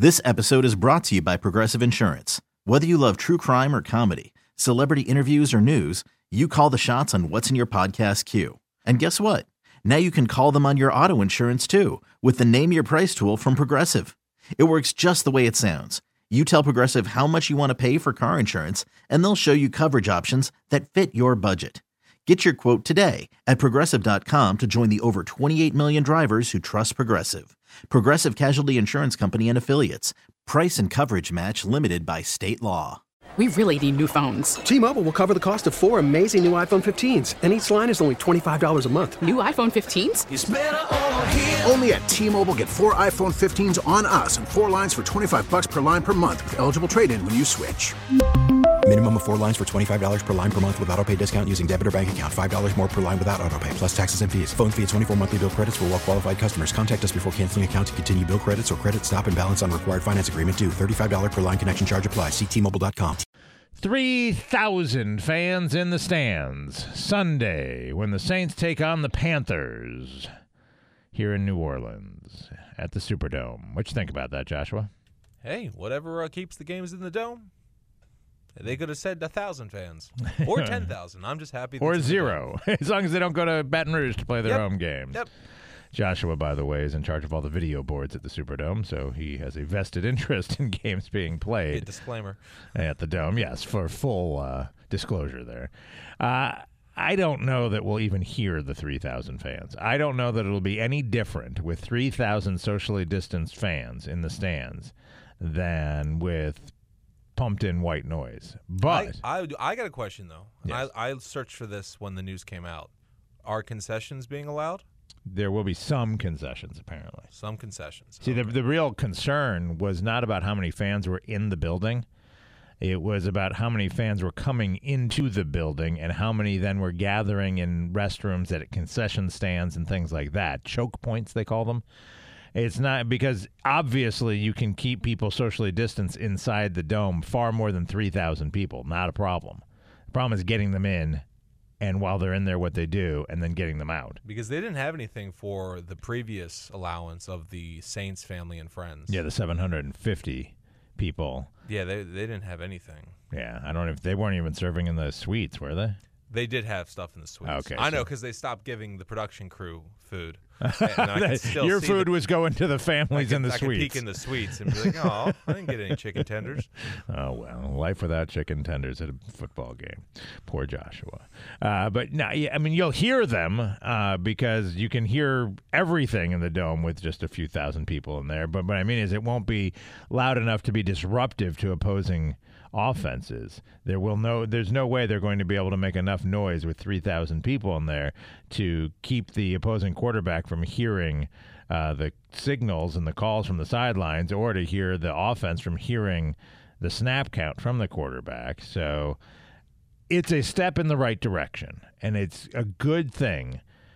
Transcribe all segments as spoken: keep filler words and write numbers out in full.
This episode is brought to you by Progressive Insurance. Whether you love true crime or comedy, celebrity interviews or news, you call the shots on what's in your podcast queue. And guess what? Now you can call them on your auto insurance too with the Name Your Price tool from Progressive. It works just the way it sounds. You tell Progressive how much you want to pay for car insurance, and they'll show you coverage options that fit your budget. Get your quote today at Progressive dot com to join the over twenty-eight million drivers who trust Progressive. Progressive Casualty Insurance Company and Affiliates. Price and coverage match limited by state law. We really need new phones. T-Mobile will cover the cost of four amazing new iPhone fifteens, and each line is only twenty-five dollars a month. New iPhone fifteens? It's better over here. Only at T-Mobile, get four iPhone fifteens on us and four lines for twenty-five bucks per line per month with eligible trade-in when you switch. Minimum of four lines for twenty-five dollars per line per month with autopay discount using debit or bank account. five dollars more per line without autopay, plus taxes and fees. Phone fee at twenty-four monthly bill credits for well-qualified customers. Contact us before canceling account to continue bill credits or credit stop and balance on required finance agreement due. thirty-five dollars per line connection charge applies. See T Mobile dot com. three thousand fans in the stands Sunday when the Saints take on the Panthers here in New Orleans at the Superdome. What you think about that, Joshua? Hey, whatever uh, keeps the games in the dome. They could have said one thousand fans or ten thousand. I'm just happy. Or zero, as long as they don't go to Baton Rouge to play their Yep. home games. Yep. Joshua, by the way, is in charge of all the video boards at the Superdome, so he has a vested interest in games being A played disclaimer. at the Dome. Yes, for full uh, disclosure there. Uh, I don't know that we'll even hear the three thousand fans. I don't know that it'll be any different with three thousand socially distanced fans in the stands than with pumped-in white noise. But I, I, I got a question, though. Yes. I, I searched for this when the news came out. Are concessions being allowed? there will be some concessions, apparently. Some concessions. See, okay. the the real concern was not about how many fans were in the building. It was about how many fans were coming into the building and how many then were gathering in restrooms at concession stands and things like that. Choke points, they call them. It's not because obviously you can keep people socially distanced inside the dome far more than three thousand people. Not a problem. The problem is getting them in, and while they're in there, what they do, and then getting them out. Because they didn't have anything for the previous allowance of the Saints family and friends. Yeah, the seven hundred fifty people. Yeah, they they didn't have anything. Yeah, I don't know if they weren't even serving in the suites, were they? They did have stuff in the suites. Okay, I so- know because they stopped giving the production crew food. And I could still Your see food the, was going to the I families could, in the I could suites. peek in the suites and be like, oh, I didn't get any chicken tenders. Oh, well, life without chicken tenders at a football game. Poor Joshua. Uh, but, no, yeah, I mean, you'll hear them uh, because you can hear everything in the dome with just a few thousand people in there. But what I mean is it won't be loud enough to be disruptive to opposing offenses. There will no there's no way they're going to be able to make enough noise with three thousand people in there to keep the opposing quarterback from hearing uh, the signals and the calls from the sidelines, or to hear the offense from hearing the snap count from the quarterback. So it's a step in the right direction, and it's a good thing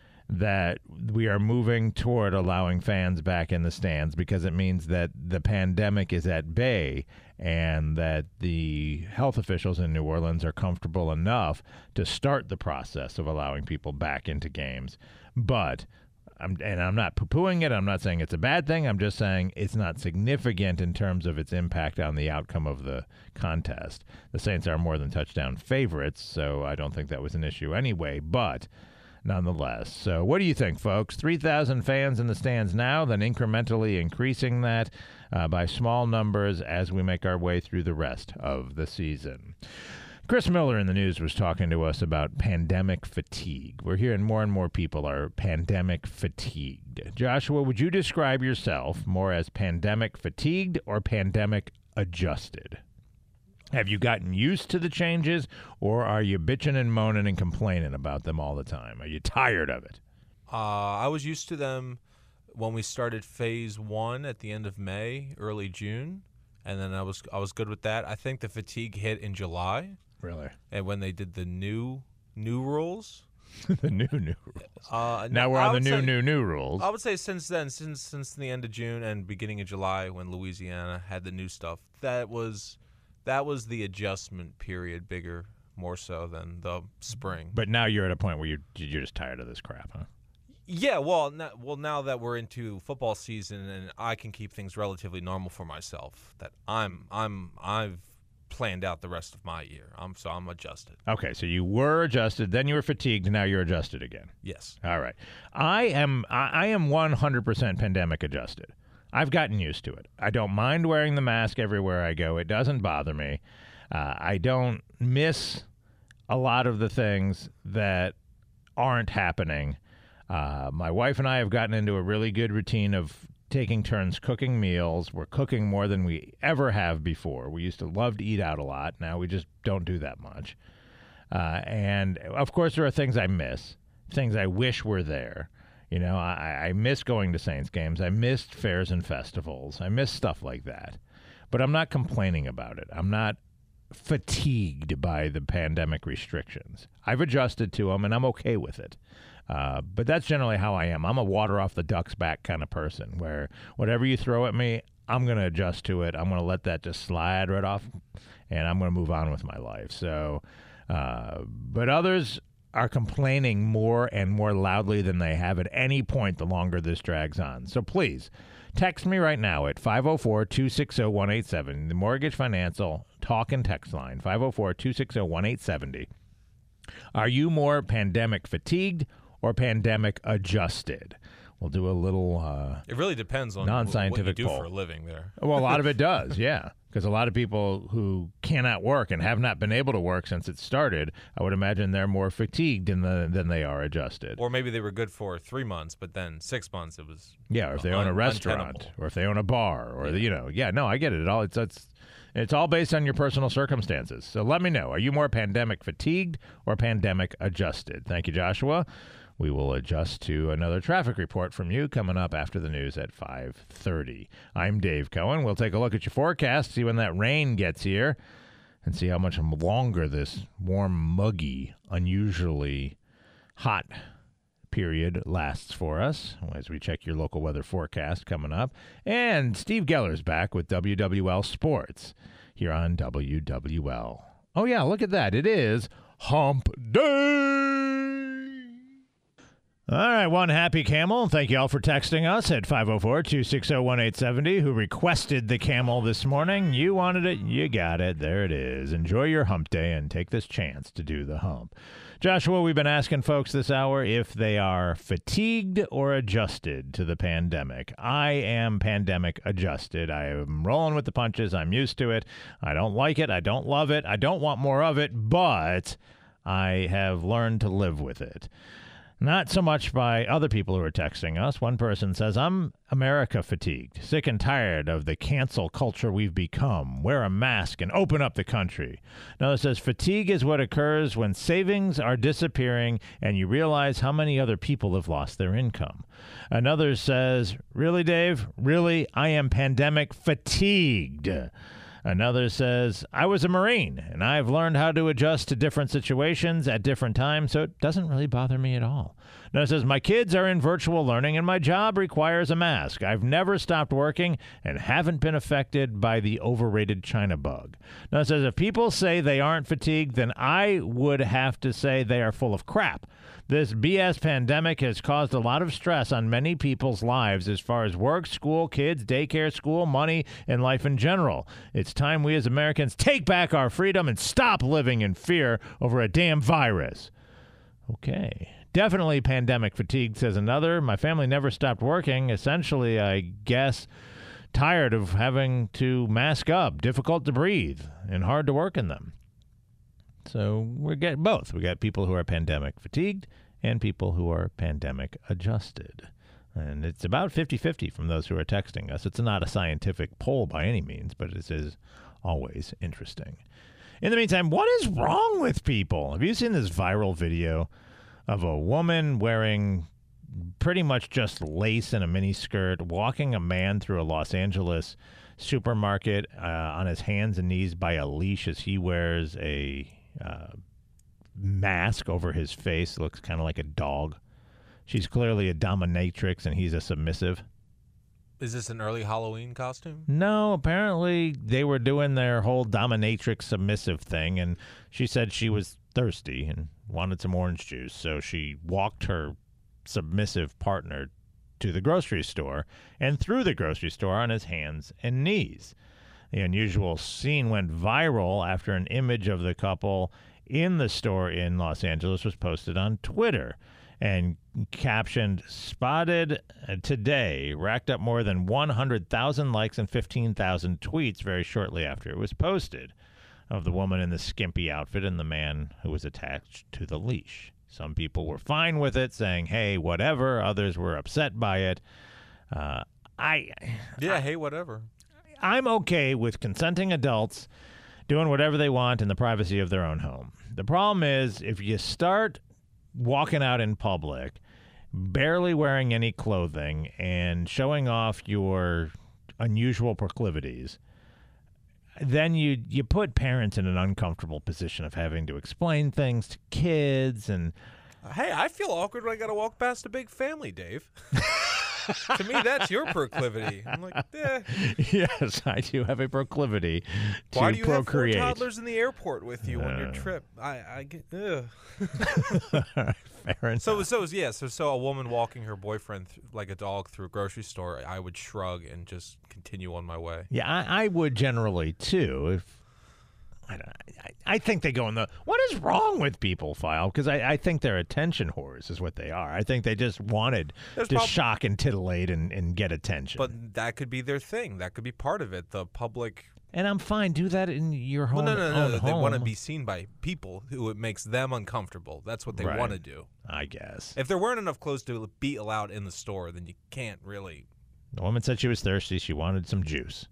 that we are moving toward allowing fans back in the stands, because it means that the pandemic is at bay and that the health officials in New Orleans are comfortable enough to start the process of allowing people back into games. But, I'm, and I'm not poo-pooing it, I'm not saying it's a bad thing, I'm just saying it's not significant in terms of its impact on the outcome of the contest. The Saints are more than touchdown favorites, so I don't think that was an issue anyway, but nonetheless. So what do you think, folks? three thousand fans in the stands now, then incrementally increasing that uh, by small numbers as we make our way through the rest of the season. Chris Miller in the news was talking to us about pandemic fatigue. We're hearing more and more people are pandemic fatigued. Joshua, would you describe yourself more as pandemic fatigued or pandemic adjusted? Have you gotten used to the changes, or are you bitching and moaning and complaining about them all the time? Are you tired of it? Uh, I was used to them when we started phase one at the end of May, early June, and then I was I was good with that. I think the fatigue hit in July. Really? And when they did the new new rules. The new, new rules. Uh, now no, we're I on the would new, say- new, new rules. I would say since then, since since the end of June and beginning of July, when Louisiana had the new stuff, that was that was the adjustment period, bigger, more so than the spring. But now you're at a point where you're, you're just tired of this crap, huh? Yeah, well, no, well, now that we're into football season and I can keep things relatively normal for myself, that I'm, I'm, I've planned out the rest of my year. I'm so I'm adjusted. Okay, so you were adjusted, then you were fatigued, and now you're adjusted again. Yes. All right. I am, I, I am one hundred percent pandemic adjusted. I've gotten used to it. I don't mind wearing the mask everywhere I go. It doesn't bother me. Uh, I don't miss a lot of the things that aren't happening. Uh, my wife and I have gotten into a really good routine of taking turns cooking meals. We're cooking more than we ever have before. We used to love to eat out a lot. Now we just don't do that much. Uh, and, of course, there are things I miss, things I wish were there. You know, I, I miss going to Saints games. I missed fairs and festivals. I miss stuff like that. But I'm not complaining about it. I'm not fatigued by the pandemic restrictions. I've adjusted to them, and I'm okay with it. Uh, but that's generally how I am. I'm a water off the duck's back kind of person, where whatever you throw at me, I'm going to adjust to it. I'm going to let that just slide right off, and I'm going to move on with my life. So, uh, but others are complaining more and more loudly than they have at any point the longer this drags on. So please, text me right now at five oh four, two six oh, one eight seven zero, the Mortgage Financial talk and text line, five oh four, two six oh, one eight seven zero. Are you more pandemic fatigued or pandemic adjusted? We'll do a little uh, It really depends on non-scientific what you do poll. for a living there. Well, a lot of it does, yeah. Because a lot of people who cannot work and have not been able to work since it started, I would imagine they're more fatigued than the, than they are adjusted. Or maybe they were good for three months, but then six months it was Yeah, or if they own a un- restaurant, untenable. or if they own a bar, or, the, you know, yeah, no, I get it. It all It's, it's, it's all based on your personal circumstances. So let me know. Are you more pandemic fatigued or pandemic adjusted? Thank you, Joshua. We will adjust to another traffic report from you coming up after the news at five thirty. I'm Dave Cohen. We'll take a look at your forecast, see when that rain gets here, and see how much longer this warm, muggy, unusually hot period lasts for us as we check your local weather forecast coming up. And Steve Geller's back with W W L Sports here on W W L. Oh, yeah, look at that. It is Hump Day. All right, one happy camel. Thank you all for texting us at five oh four, two six oh, one eight seven oh, who requested the camel this morning. You wanted it, you got it. There it is. Enjoy your hump day and take this chance to do the hump. Joshua, we've been asking folks this hour if they are fatigued or adjusted to the pandemic. I am pandemic adjusted. I am rolling with the punches. I'm used to it. I don't like it. I don't love it. I don't want more of it, but I have learned to live with it. Not so much by other people who are texting us. One person says, I'm America fatigued, sick and tired of the cancel culture we've become. Wear a mask and open up the country. Another says, fatigue is what occurs when savings are disappearing and you realize how many other people have lost their income. Another says, really, Dave? Really? I am pandemic fatigued. Another says, I was a Marine, and I've learned how to adjust to different situations at different times, so it doesn't really bother me at all. Another says, my kids are in virtual learning, and my job requires a mask. I've never stopped working and haven't been affected by the overrated China bug. Another says, if people say they aren't fatigued, then I would have to say they are full of crap. This B S pandemic has caused a lot of stress on many people's lives as far as work, school, kids, daycare, school, money, and life in general. It's time we as Americans take back our freedom and stop living in fear over a damn virus. Okay. Definitely pandemic fatigue, says another. My family never stopped working. Essentially, I guess, tired of having to mask up, difficult to breathe, and hard to work in them. So we get both. We got people who are pandemic fatigued and people who are pandemic adjusted. And it's about fifty-fifty from those who are texting us. It's not a scientific poll by any means, but it is always interesting. In the meantime, what is wrong with people? Have you seen this viral video of a woman wearing pretty much just lace and a mini skirt, walking a man through a Los Angeles supermarket uh, on his hands and knees by a leash as he wears a uh, mask over his face? It looks kind of like a dog. She's clearly a dominatrix and he's a submissive. Is this an early Halloween costume? No, apparently they were doing their whole dominatrix submissive thing, and she said she was thirsty and wanted some orange juice, so she walked her submissive partner to the grocery store and through the grocery store on his hands and knees. The unusual scene went viral after an image of the couple in the store in Los Angeles was posted on Twitter and captioned, "Spotted today," racked up more than one hundred thousand likes and fifteen thousand tweets very shortly after it was posted, of the woman in the skimpy outfit and the man who was attached to the leash. Some people were fine with it, saying, hey, whatever. Others were upset by it. Uh, I Yeah, I, hey, whatever. I'm okay with consenting adults doing whatever they want in the privacy of their own home. The problem is if you start walking out in public, barely wearing any clothing, and showing off your unusual proclivities, then you you put parents in an uncomfortable position of having to explain things to kids. And Hey, I feel awkward when I got to walk past a big family, Dave. To me, that's your proclivity. I'm like, eh. Yes, I do have a proclivity to Why do you procreate. have four toddlers in the airport with you on your Uh. trip? I, I get, ugh. Fair enough. So, so yeah, so, so a woman walking her boyfriend th- like a dog through a grocery store, I would shrug and just continue on my way. Yeah, I, I would generally too. If I, don't, I, I think they go in the "what is wrong with people" file, because I, I think they're attention whores is what they are. I think they just wanted There's to prob- shock and titillate and, and get attention. But that could be their thing. That could be part of it. The public. and I'm fine. Do that in your home. Well, no, no, own no. They want to home. be seen by people who it makes them uncomfortable. That's what they Right. want to do. I guess. If there weren't enough clothes to be allowed in the store, then you can't really. The woman said she was thirsty. She wanted some juice.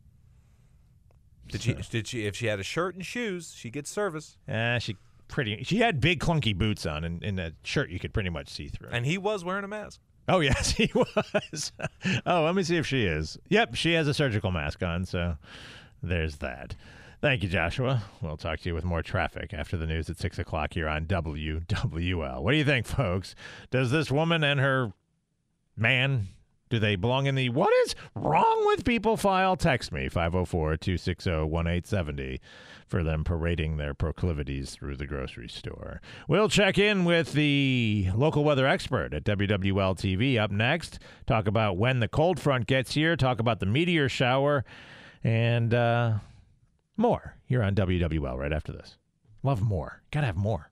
Did she? Did she? If she had a shirt and shoes, she gets service. Eh, she pretty. She had big clunky boots on, and in a shirt you could pretty much see through. And he was wearing a mask. Oh, yes, he was. Oh, let me see if she is. Yep, she has a surgical mask on, so there's that. Thank you, Joshua. We'll talk to you with more traffic after the news at six o'clock here on W W L. What do you think, folks? Does this woman and her man, do they belong in the "what is wrong with people" file? Text me, five oh four, two six oh, one eight seven oh, for them parading their proclivities through the grocery store. We'll check in with the local weather expert at W W L T V up next. Talk about when the cold front gets here, talk about the meteor shower, and uh, more here on W W L right after this. Love more. Gotta have more.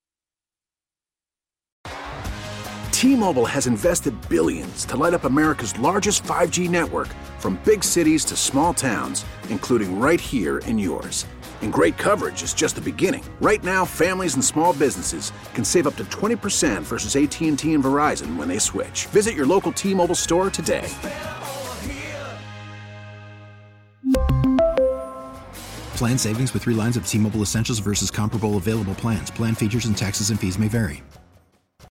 T-Mobile has invested billions to light up America's largest five G network, from big cities to small towns, including right here in yours. And great coverage is just the beginning. Right now, families and small businesses can save up to twenty percent versus A T and T and Verizon when they switch. Visit your local T-Mobile store today. Plan savings with three lines of T-Mobile Essentials versus comparable available plans. Plan features and taxes and fees may vary.